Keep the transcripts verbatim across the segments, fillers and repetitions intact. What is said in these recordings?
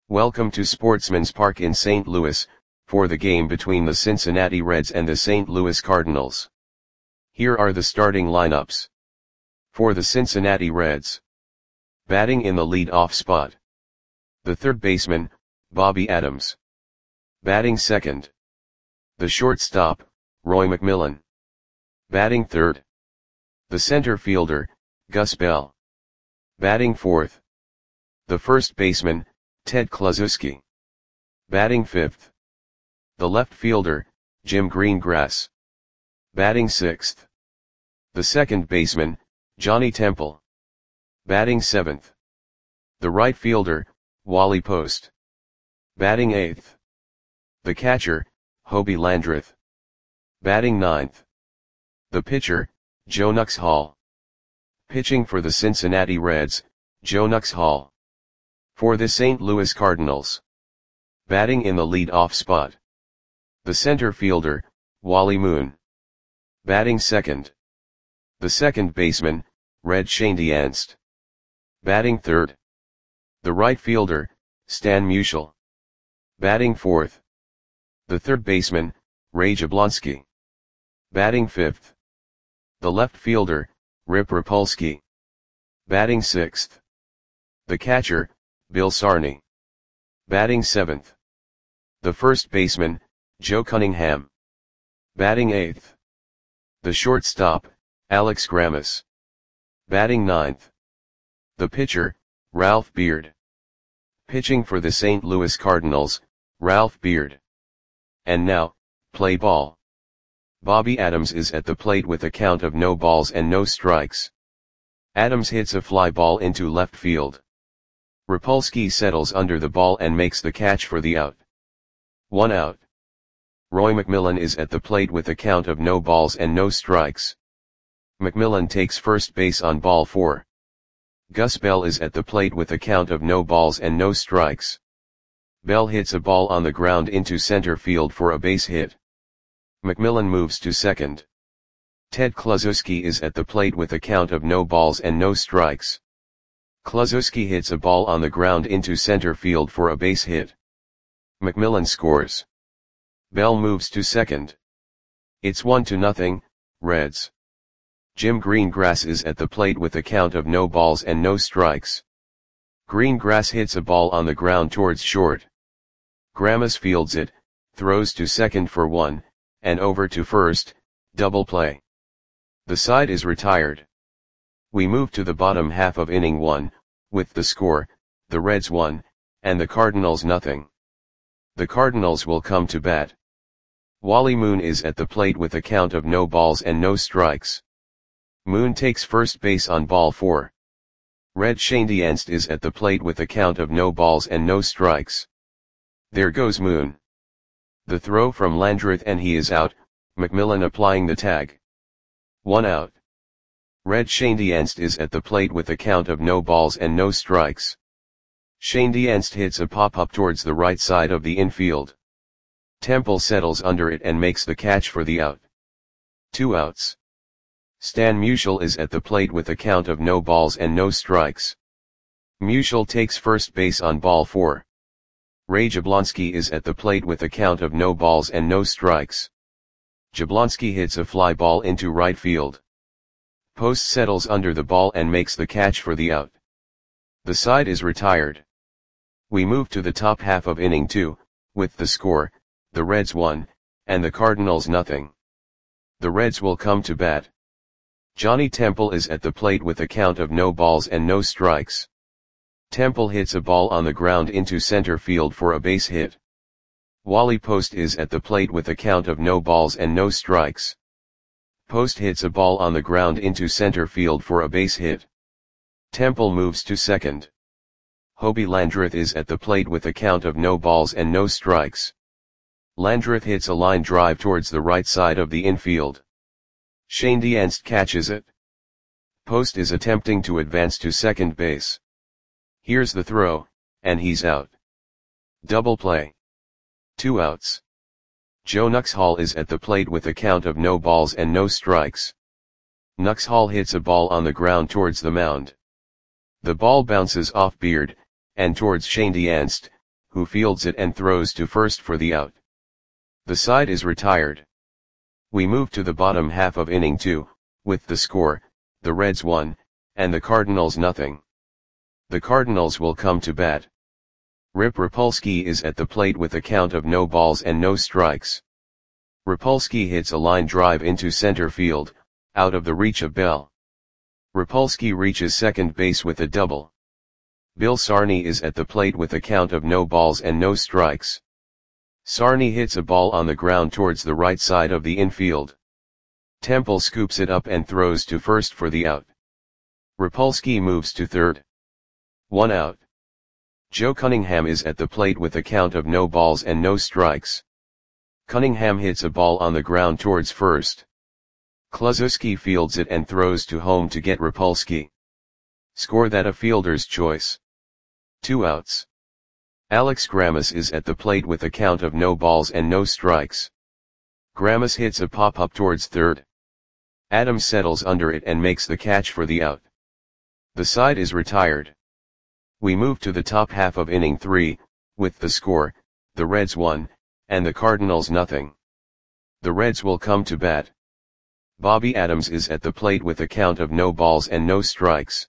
Welcome to Sportsman's Park in Saint Louis, for the game between the Cincinnati Reds and the Saint Louis Cardinals. Here are the starting lineups. For the Cincinnati Reds. Batting in the lead-off spot. The third baseman, Bobby Adams. Batting second. The shortstop, Roy McMillan. Batting third. The center fielder, Gus Bell. Batting fourth. The first baseman, Ted Kluszewski. Batting fifth. The left fielder, Jim Greengrass. Batting sixth. The second baseman, Johnny Temple. Batting seventh. The right fielder, Wally Post. Batting eighth. The catcher, Hobie Landreth. Batting ninth. The pitcher, Joe Nuxhall. Pitching for the Cincinnati Reds, Joe Nuxhall. For the Saint Louis Cardinals. Batting in the lead-off spot. The center fielder, Wally Moon. Batting second. The second baseman, Red Schoendienst. Batting third. The right fielder, Stan Musial. Batting fourth. The third baseman, Ray Jablonski. Batting fifth. The left fielder, Rip Rapolsky. Batting sixth. The catcher, Bill Sarney. Batting seventh. The first baseman, Joe Cunningham. Batting eighth. The shortstop, Alex Grammas. Batting ninth. The pitcher, Ralph Beard. Pitching for the Saint Louis Cardinals, Ralph Beard. And now, play ball. Bobby Adams is at the plate with a count of no balls and no strikes. Adams hits a fly ball into left field. Rapolsky settles under the ball and makes the catch for the out. One out. Roy McMillan is at the plate with a count of no balls and no strikes. McMillan takes first base on ball four. Gus Bell is at the plate with a count of no balls and no strikes. Bell hits a ball on the ground into center field for a base hit. McMillan moves to second. Ted Kluszewski is at the plate with a count of no balls and no strikes. Kluszewski hits a ball on the ground into center field for a base hit. McMillan scores. Bell moves to second. It's one to nothing, Reds. Jim Greengrass is at the plate with a count of no balls and no strikes. Greengrass hits a ball on the ground towards short. Grammas fields it, throws to second for one, and over to first, double play. The side is retired. We move to the bottom half of inning one, with the score, the Reds one, and the Cardinals nothing. The Cardinals will come to bat. Wally Moon is at the plate with a count of no balls and no strikes. Moon takes first base on ball four. Red Schoendienst is at the plate with a count of no balls and no strikes. There goes Moon. The throw from Landreth and he is out, McMillan applying the tag. One out. Red Schoendienst is at the plate with a count of no balls and no strikes. Schoendienst hits a pop-up towards the right side of the infield. Temple settles under it and makes the catch for the out. Two outs. Stan Musial is at the plate with a count of no balls and no strikes. Musial takes first base on ball four. Ray Jablonski is at the plate with a count of no balls and no strikes. Jablonski hits a fly ball into right field. Post settles under the ball and makes the catch for the out. The side is retired. We move to the top half of inning two, with the score, the Reds one, and the Cardinals nothing. The Reds will come to bat. Johnny Temple is at the plate with a count of no balls and no strikes. Temple hits a ball on the ground into center field for a base hit. Wally Post is at the plate with a count of no balls and no strikes. Post hits a ball on the ground into center field for a base hit. Temple moves to second. Hobie Landreth is at the plate with a count of no balls and no strikes. Landreth hits a line drive towards the right side of the infield. Schoendienst catches it. Post is attempting to advance to second base. Here's the throw, and he's out. Double play. Two outs. Joe Nuxhall is at the plate with a count of no balls and no strikes. Nuxhall hits a ball on the ground towards the mound. The ball bounces off Beard, and towards Schoendienst, who fields it and throws to first for the out. The side is retired. We move to the bottom half of inning two, with the score, the Reds one, and the Cardinals nothing. The Cardinals will come to bat. Rip Rapolsky is at the plate with a count of no balls and no strikes. Rapolsky hits a line drive into center field, out of the reach of Bell. Rapolsky reaches second base with a double. Bill Sarney is at the plate with a count of no balls and no strikes. Sarney hits a ball on the ground towards the right side of the infield. Temple scoops it up and throws to first for the out. Rapolsky moves to third. One out. Joe Cunningham is at the plate with a count of no balls and no strikes. Cunningham hits a ball on the ground towards first. Kluszewski fields it and throws to home to get Rapolsky. Score that a fielder's choice. Two outs. Alex Grammas is at the plate with a count of no balls and no strikes. Grammas hits a pop-up towards third. Adams settles under it and makes the catch for the out. The side is retired. We move to the top half of inning three, with the score, the Reds one, and the Cardinals nothing. The Reds will come to bat. Bobby Adams is at the plate with a count of no balls and no strikes.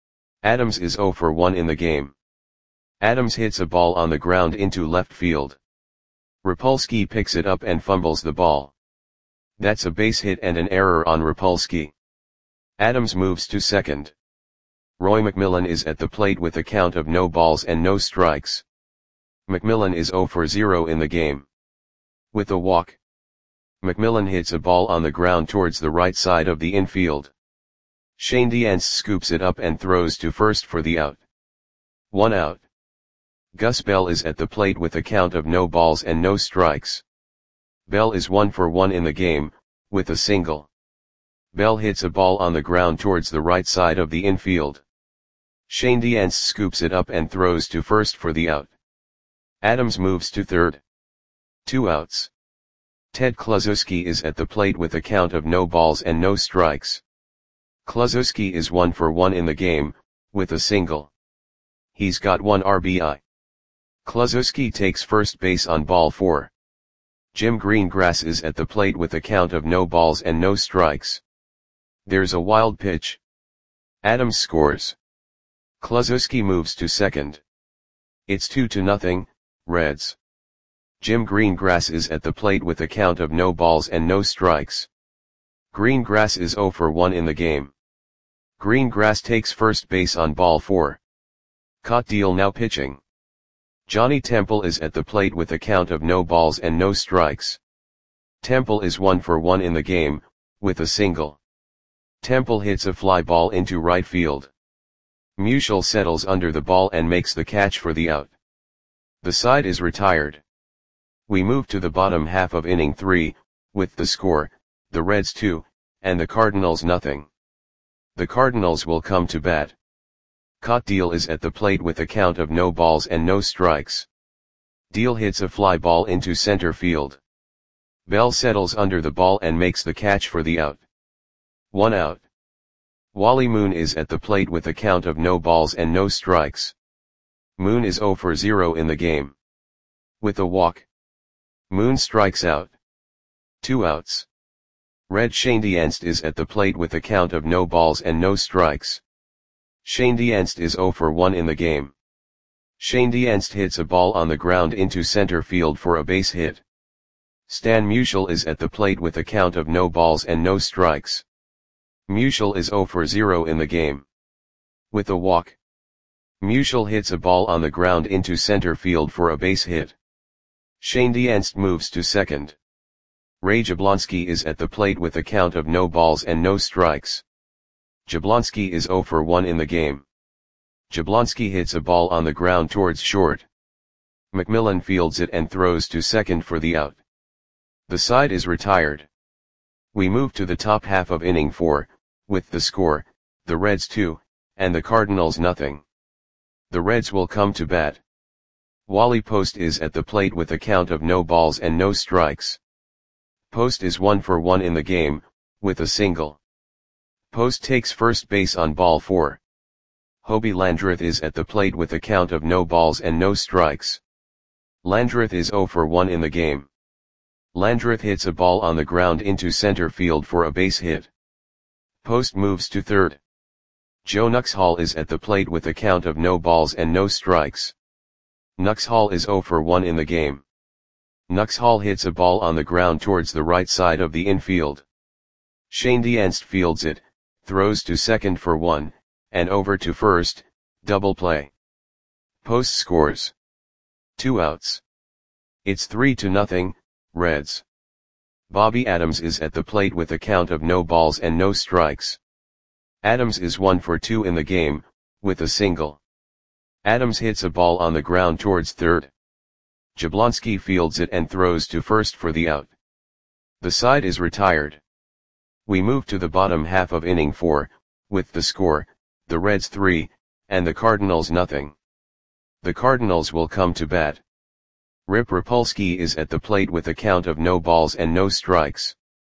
Adams is oh for one in the game. Adams hits a ball on the ground into left field. Rapolsky picks it up and fumbles the ball. That's a base hit and an error on Rapolsky. Adams moves to second. Roy McMillan is at the plate with a count of no balls and no strikes. McMillan is oh for zero in the game. With a walk, McMillan hits a ball on the ground towards the right side of the infield. Shane Diance scoops it up and throws to first for the out. One out. Gus Bell is at the plate with a count of no balls and no strikes. Bell is one for one in the game, with a single. Bell hits a ball on the ground towards the right side of the infield. Shane Diance scoops it up and throws to first for the out. Adams moves to third. Two outs. Ted Kluszewski is at the plate with a count of no balls and no strikes. Kluszewski is one for one in the game, with a single. He's got one R B I. Kluszewski takes first base on ball four. Jim Greengrass is at the plate with a count of no balls and no strikes. There's a wild pitch. Adams scores. Kluszewski moves to second. It's two to nothing, Reds. Jim Greengrass is at the plate with a count of no balls and no strikes. Greengrass is oh for one in the game. Greengrass takes first base on ball four. Caught Deal now pitching. Johnny Temple is at the plate with a count of no balls and no strikes. Temple is one for one in the game, with a single. Temple hits a fly ball into right field. Musial settles under the ball and makes the catch for the out. The side is retired. We move to the bottom half of inning three, with the score, the Reds two, and the Cardinals nothing. The Cardinals will come to bat. Caught Deal is at the plate with a count of no balls and no strikes. Deal hits a fly ball into center field. Bell settles under the ball and makes the catch for the out. One out. Wally Moon is at the plate with a count of no balls and no strikes. Moon is oh for zero in the game. With a walk, Moon strikes out. Two outs. Red Shane Diance is at the plate with a count of no balls and no strikes. Shane Diance is oh for one in the game. Shane Diance hits a ball on the ground into center field for a base hit. Stan Musial is at the plate with a count of no balls and no strikes. Musial is oh for zero in the game. With a walk, Musial hits a ball on the ground into center field for a base hit. Shane Diance moves to second. Ray Jablonski is at the plate with a count of no balls and no strikes. Jablonski is oh for one in the game. Jablonski hits a ball on the ground towards short. McMillan fields it and throws to second for the out. The side is retired. We move to the top half of inning four, with the score, the Reds two, and the Cardinals nothing. The Reds will come to bat. Wally Post is at the plate with a count of no balls and no strikes. Post is one for one in the game, with a single. Post takes first base on ball four. Hobie Landreth is at the plate with a count of no balls and no strikes. Landreth is zero for one in the game. Landreth hits a ball on the ground into center field for a base hit. Post moves to third. Joe Nuxhall is at the plate with a count of no balls and no strikes. Nuxhall is zero for one in the game. Nuxhall hits a ball on the ground towards the right side of the infield. Shane Dienst fields it, throws to second for one, and over to first, double play. Post scores. Two outs. It's three to nothing, Reds. Bobby Adams is at the plate with a count of no balls and no strikes. Adams is one for two in the game, with a single. Adams hits a ball on the ground towards third. Jablonski fields it and throws to first for the out. The side is retired. We move to the bottom half of inning four, with the score, the Reds three, and the Cardinals nothing. The Cardinals will come to bat. Rip Rapolsky is at the plate with a count of no balls and no strikes.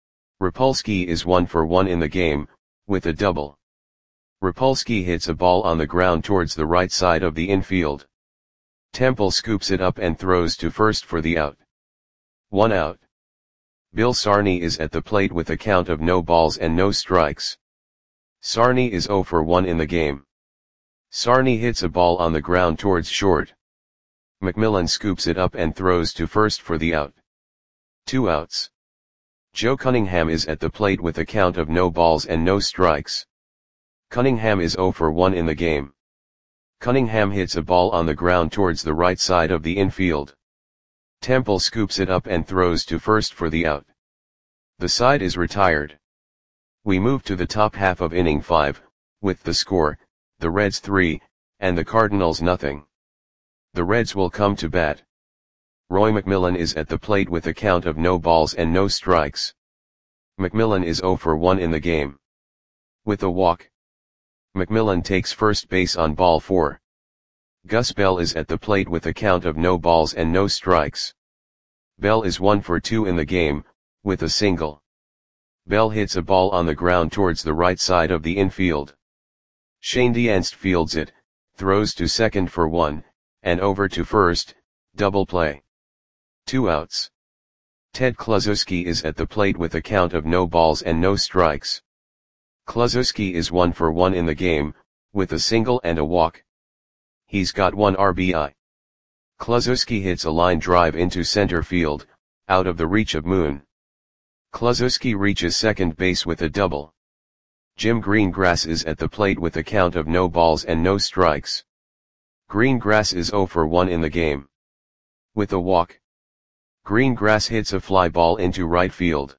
Rapolsky is one for one in the game, with a double. Rapolsky hits a ball on the ground towards the right side of the infield. Temple scoops it up and throws to first for the out. One out. Bill Sarney is at the plate with a count of no balls and no strikes. Sarney is zero for one in the game. Sarney hits a ball on the ground towards short. McMillan scoops it up and throws to first for the out. Two outs. Joe Cunningham is at the plate with a count of no balls and no strikes. Cunningham is zero for one in the game. Cunningham hits a ball on the ground towards the right side of the infield. Temple scoops it up and throws to first for the out. The side is retired. We move to the top half of inning five, with the score, the Reds three, and the Cardinals nothing. The Reds will come to bat. Roy McMillan is at the plate with a count of no balls and no strikes. McMillan is zero for one in the game. With a walk. McMillan takes first base on ball four. Gus Bell is at the plate with a count of no balls and no strikes. Bell is one for two in the game, with a single. Bell hits a ball on the ground towards the right side of the infield. Shane Dienst fields it, throws to second for one, and over to first, double play. Two outs. Ted Kluszewski is at the plate with a count of no balls and no strikes. Kluszewski is one for one in the game, with a single and a walk. He's got one R B I. Kluszewski hits a line drive into center field, out of the reach of Moon. Kluszewski reaches second base with a double. Jim Greengrass is at the plate with a count of no balls and no strikes. Greengrass is zero for one in the game. With a walk. Greengrass hits a fly ball into right field.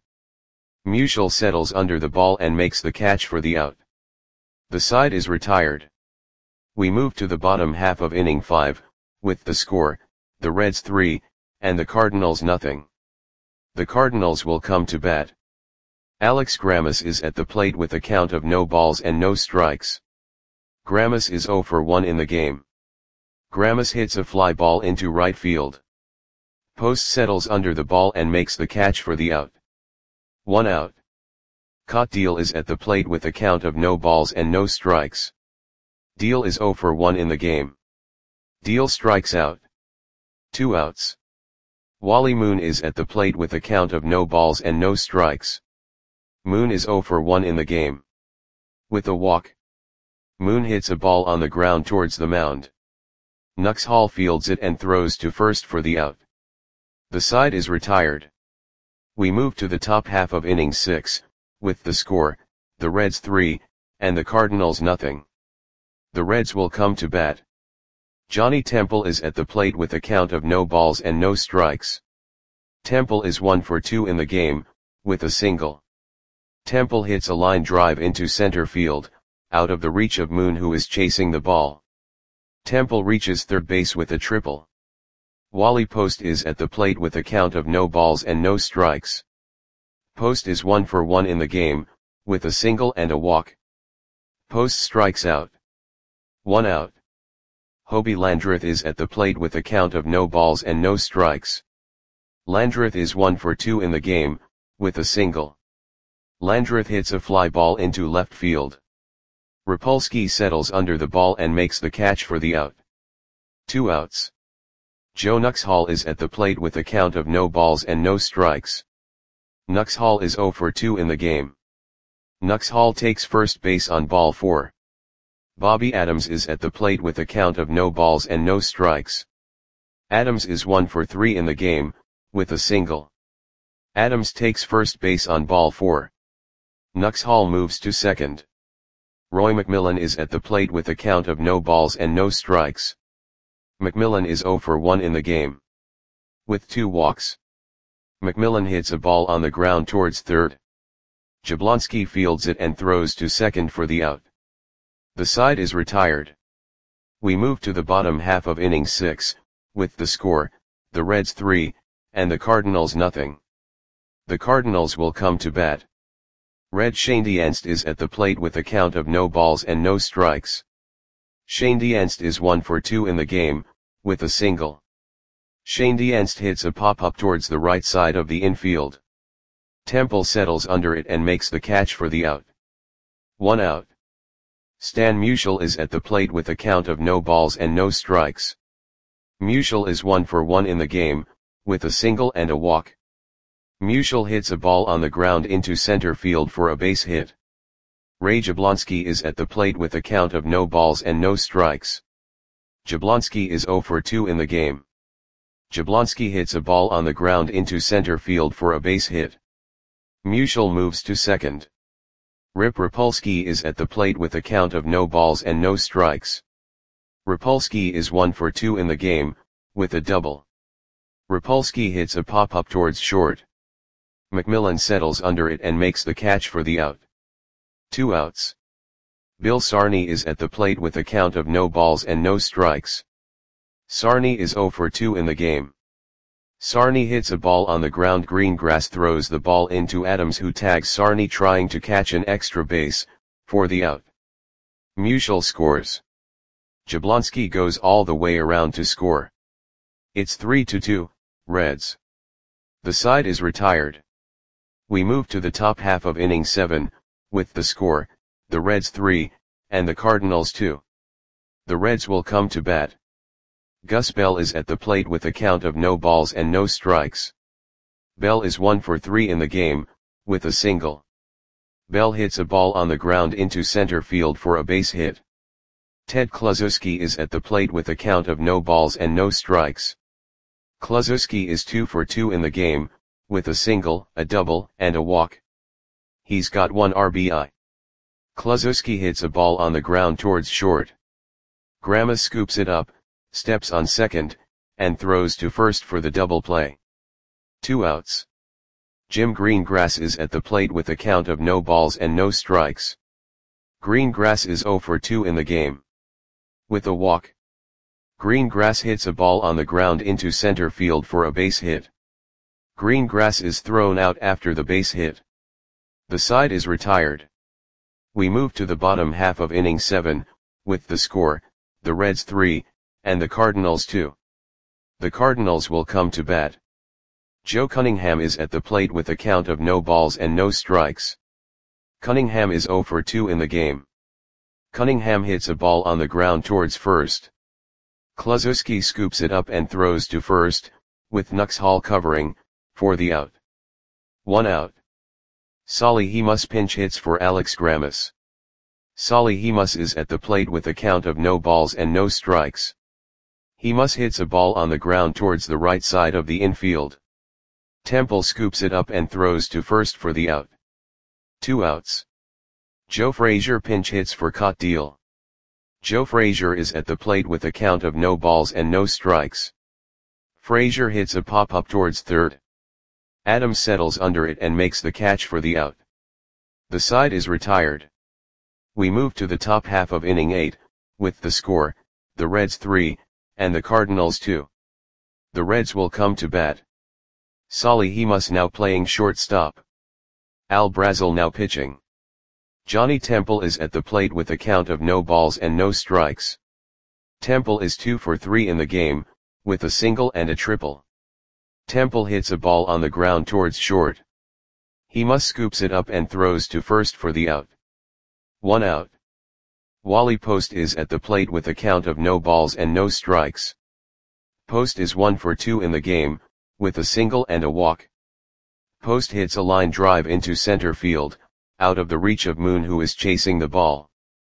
Musial settles under the ball and makes the catch for the out. The side is retired. We move to the bottom half of inning five, with the score, the Reds three, and the Cardinals nothing. The Cardinals will come to bat. Alex Grammas is at the plate with a count of no balls and no strikes. Grammas is zero for one in the game. Grammas hits a fly ball into right field. Post settles under the ball and makes the catch for the out. One out. Caught Deal is at the plate with a count of no balls and no strikes. Deal is zero for one in the game. Deal strikes out. Two outs. Wally Moon is at the plate with a count of no balls and no strikes. Moon is zero for one in the game. With a walk. Moon hits a ball on the ground towards the mound. Nuxhall fields it and throws to first for the out. The side is retired. We move to the top half of inning six, with the score, the Reds three, and the Cardinals nothing. The Reds will come to bat. Johnny Temple is at the plate with a count of no balls and no strikes. Temple is one for two in the game, with a single. Temple hits a line drive into center field, out of the reach of Moon who is chasing the ball. Temple reaches third base with a triple. Wally Post is at the plate with a count of no balls and no strikes. Post is one for one in the game, with a single and a walk. Post strikes out. One out. Hobie Landreth is at the plate with a count of no balls and no strikes. Landreth is one for two in the game, with a single. Landreth hits a fly ball into left field. Rapolsky settles under the ball and makes the catch for the out. Two outs. Joe Nuxhall is at the plate with a count of no balls and no strikes. Nuxhall is zero for two in the game. Nuxhall takes first base on ball four. Bobby Adams is at the plate with a count of no balls and no strikes. Adams is one for three in the game, with a single. Adams takes first base on ball four. Nuxhall moves to second. Roy McMillan is at the plate with a count of no balls and no strikes. McMillan is zero for one in the game, with two walks. McMillan hits a ball on the ground towards third. Jablonski fields it and throws to second for the out. The side is retired. We move to the bottom half of inning six, with the score, the Reds three, and the Cardinals nothing. The Cardinals will come to bat. Red Schoendienst is at the plate with a count of no balls and no strikes. Schoendienst is one for two in the game, with a single. Schoendienst hits a pop-up towards the right side of the infield. Temple settles under it and makes the catch for the out. One out. Stan Musial is at the plate with a count of no balls and no strikes. Musial is one for one in the game, with a single and a walk. Musial hits a ball on the ground into center field for a base hit. Ray Jablonski is at the plate with a count of no balls and no strikes. Jablonski is zero for two in the game. Jablonski hits a ball on the ground into center field for a base hit. Musial moves to second. Rip Rapolsky is at the plate with a count of no balls and no strikes. Rapolsky is one for two in the game, with a double. Rapolsky hits a pop-up towards short. McMillan settles under it and makes the catch for the out. Two outs. Bill Sarney is at the plate with a count of no balls and no strikes. Sarney is zero for two in the game. Sarney hits a ball on the ground. Greengrass throws the ball into Adams, who tags Sarney trying to catch an extra base, for the out. Musial scores. Jablonski goes all the way around to score. It's three to two, Reds. The side is retired. We move to the top half of inning seven, with the score, the Reds three, and the Cardinals two. The Reds will come to bat. Gus Bell is at the plate with a count of no balls and no strikes. Bell is one for three in the game, with a single. Bell hits a ball on the ground into center field for a base hit. Ted Kluszewski is at the plate with a count of no balls and no strikes. Kluszewski is two for two in the game, with a single, a double, and a walk. He's got one R B I. Kluszewski hits a ball on the ground towards short. Grama scoops it up, steps on second, and throws to first for the double play. Two outs. Jim Greengrass is at the plate with a count of no balls and no strikes. Greengrass is zero for two in the game, with a walk. Greengrass hits a ball on the ground into center field for a base hit. Greengrass is thrown out after the base hit. The side is retired. We move to the bottom half of inning seven, with the score, the Reds three, and the Cardinals two. The Cardinals will come to bat. Joe Cunningham is at the plate with a count of no balls and no strikes. Cunningham is zero for two in the game. Cunningham hits a ball on the ground towards first. Kluszewski scoops it up and throws to first, with Nuxhall covering, for the out. One out. Solly Hemus pinch hits for Alex Gramas. Solly Hemus is at the plate with a count of no balls and no strikes. Hemus hits a ball on the ground towards the right side of the infield. Temple scoops it up and throws to first for the out. Two outs. Joe Frazier pinch hits for Caught Deal. Joe Frazier is at the plate with a count of no balls and no strikes. Frazier hits a pop-up towards third. Adams settles under it and makes the catch for the out. The side is retired. We move to the top half of inning eight, with the score, the Reds three, and the Cardinals two. The Reds will come to bat. Solly Hemus now playing shortstop. Al Brazel now pitching. Johnny Temple is at the plate with a count of no balls and no strikes. Temple is two for three in the game, with a single and a triple. Temple hits a ball on the ground towards short. Hemus scoops it up and throws to first for the out. One out. Wally Post is at the plate with a count of no balls and no strikes. Post is one for two in the game, with a single and a walk. Post hits a line drive into center field, out of the reach of Moon, who is chasing the ball.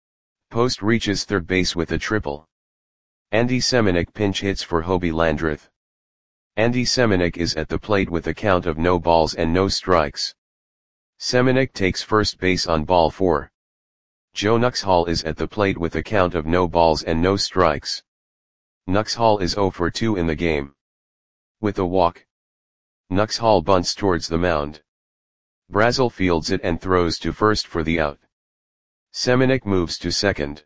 Post reaches third base with a triple. Andy Semenuk pinch hits for Hobie Landreth. Andy Semenuk is at the plate with a count of no balls and no strikes. Semenuk takes first base on ball four. Joe Nuxhall is at the plate with a count of no balls and no strikes. Nuxhall is zero for two in the game. With a walk, Nuxhall bunts towards the mound. Brazel fields it and throws to first for the out. Semenuk moves to second.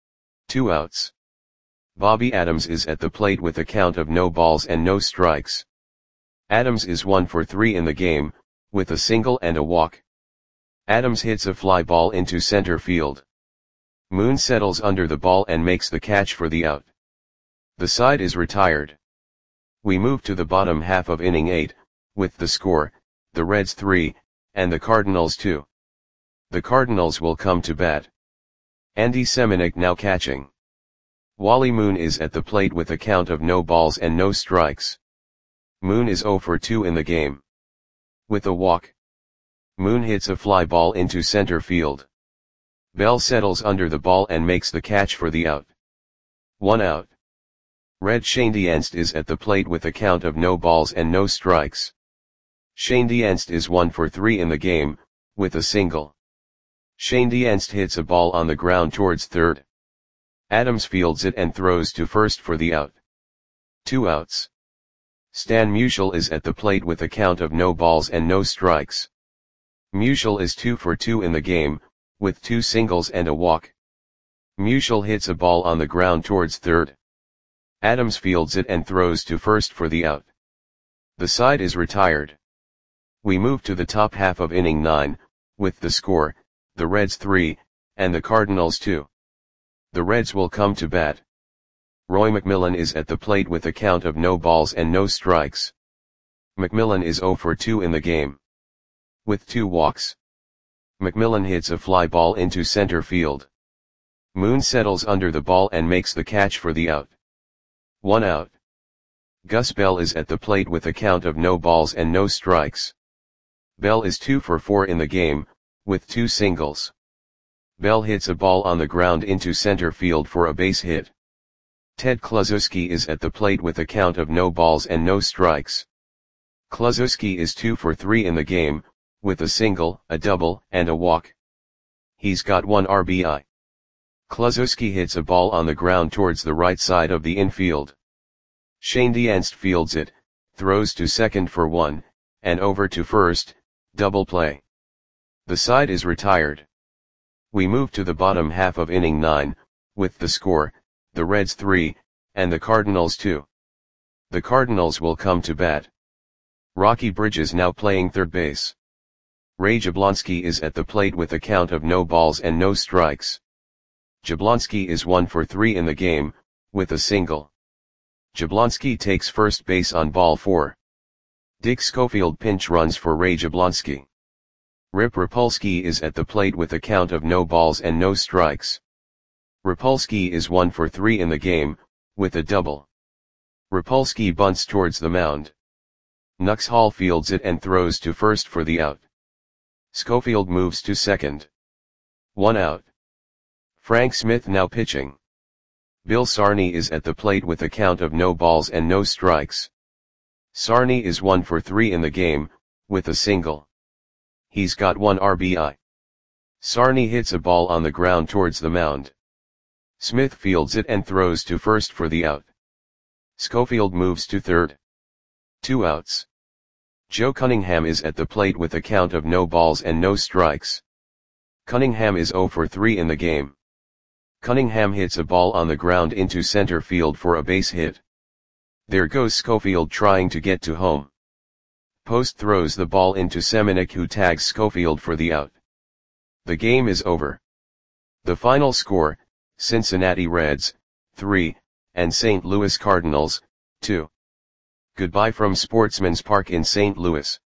Two outs. Bobby Adams is at the plate with a count of no balls and no strikes. Adams is one for three in the game, with a single and a walk. Adams hits a fly ball into center field. Moon settles under the ball and makes the catch for the out. The side is retired. We move to the bottom half of inning eight, with the score, the Reds three, and the Cardinals two. The Cardinals will come to bat. Andy Semenuk now catching. Wally Moon is at the plate with a count of no balls and no strikes. Moon is zero for two in the game. With a walk, Moon hits a fly ball into center field. Bell settles under the ball and makes the catch for the out. One out. Red Shane Dienst is at the plate with a count of no balls and no strikes. Shane Dienst is one for three in the game, with a single. Shane Dienst hits a ball on the ground towards third. Adams fields it and throws to first for the out. Two outs. Stan Musial is at the plate with a count of no balls and no strikes. Musial is two for two in the game, with two singles and a walk. Musial hits a ball on the ground towards third. Adams fields it and throws to first for the out. The side is retired. We move to the top half of inning nine, with the score, the Reds three, and the Cardinals two. The Reds will come to bat. Roy McMillan is at the plate with a count of no balls and no strikes. McMillan is zero for two in the game. With two walks, McMillan hits a fly ball into center field. Moon settles under the ball and makes the catch for the out. One out. Gus Bell is at the plate with a count of no balls and no strikes. Bell is two for four in the game, with two singles. Bell hits a ball on the ground into center field for a base hit. Ted Kluszewski is at the plate with a count of no balls and no strikes. Kluszewski is two for three in the game, with a single, a double, and a walk. He's got one R B I. Kluszewski hits a ball on the ground towards the right side of the infield. Shane Dienst fields it, throws to second for one, and over to first, double play. The side is retired. We move to the bottom half of inning nine, with the score, the Reds three, and the Cardinals two. The Cardinals will come to bat. Rocky Bridges now playing third base. Ray Jablonski is at the plate with a count of no balls and no strikes. Jablonski is one for three in the game, with a single. Jablonski takes first base on ball four. Dick Schofield pinch runs for Ray Jablonski. Rip Rapolsky is at the plate with a count of no balls and no strikes. Rapolsky is one for three in the game, with a double. Rapolsky bunts towards the mound. Nuxhall fields it and throws to first for the out. Schofield moves to second. One out. Frank Smith now pitching. Bill Sarney is at the plate with a count of no balls and no strikes. Sarney is one for three in the game, with a single. He's got one R B I. Sarney hits a ball on the ground towards the mound. Smith fields it and throws to first for the out. Schofield moves to third. Two outs. Joe Cunningham is at the plate with a count of no balls and no strikes. Cunningham is zero for three in the game. Cunningham hits a ball on the ground into center field for a base hit. There goes Schofield trying to get to home. Post throws the ball into Semenuk, who tags Schofield for the out. The game is over. The final score, Cincinnati Reds, three, and Saint Louis Cardinals, two. Goodbye from Sportsman's Park in Saint Louis.